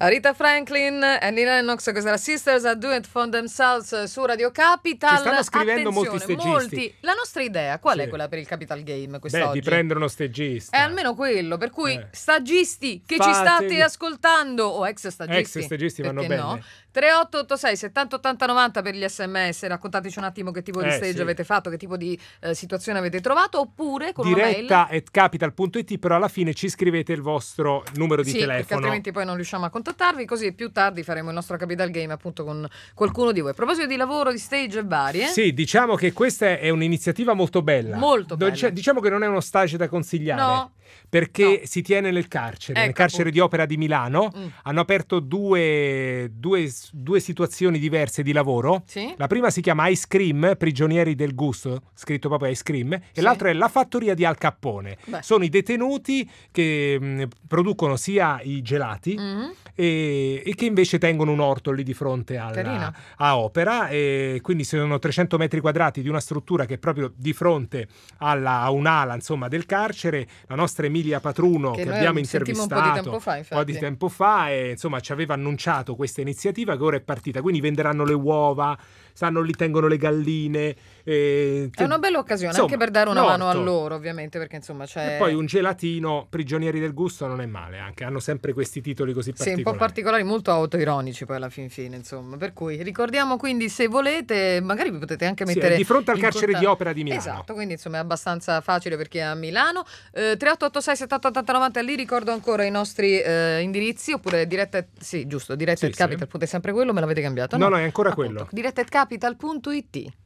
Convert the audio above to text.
Rita Franklin, Annie Lennox, questa era Sisters Are Doing It For Themselves su Radio Capital. Ci stanno scrivendo molti Attenzione, stagisti. La nostra idea, qual è Sì. quella per il Capital Game quest'oggi? Di prendere uno stagista. È almeno quello, per cui stagisti che ci Fatevi. state ascoltando, o ex stagisti, Ex stagisti vanno perché bene. no? 3886 70 80 90 per gli sms, raccontateci un attimo che tipo di stage sì. avete fatto, che tipo di situazione avete trovato, oppure con Diretta una mail. at capital.it, però alla fine ci scrivete il vostro numero di Sì, perché telefono. altrimenti poi non riusciamo a contattarvi, così più tardi faremo il nostro Capital Game appunto con qualcuno di voi. A proposito di lavoro, di stage e varie. Sì, diciamo che questa è un'iniziativa molto bella. Molto bella. Diciamo che non è uno stage da consigliare. No. Perché si tiene nel carcere, nel carcere di Opera di Milano. Hanno aperto due situazioni diverse di lavoro. Sì. La prima si chiama Ice Cream, prigionieri del gusto, scritto proprio Ice Cream, e l'altra è la fattoria di Al Capone. Sono i detenuti che producono sia i gelati e che invece tengono un orto lì di fronte a Opera, e quindi sono 300 metri quadrati di una struttura che è proprio di fronte a un'ala, insomma, del carcere. La nostra Emilia Patruno, che abbiamo intervistato un po' di tempo fa, e insomma ci aveva annunciato questa iniziativa che ora è partita, quindi venderanno le uova, stanno lì, tengono le galline. È una bella occasione, insomma, anche per dare una mano a loro, ovviamente, perché insomma c'è. E poi un gelatino, prigionieri del gusto, non è male, anche hanno sempre questi titoli così particolari. Sì, un po' particolari, molto autoironici poi alla fine, insomma. Per cui ricordiamo, quindi, se volete, magari vi potete anche mettere di fronte al carcere di Opera di Milano. Esatto, quindi insomma è abbastanza facile per chi è a Milano. 3886 70 80 90, lì ricordo ancora i nostri indirizzi, oppure diretta Capital, potete sempre quello, me l'avete cambiato? No, è ancora quello. Diretta@capital.it.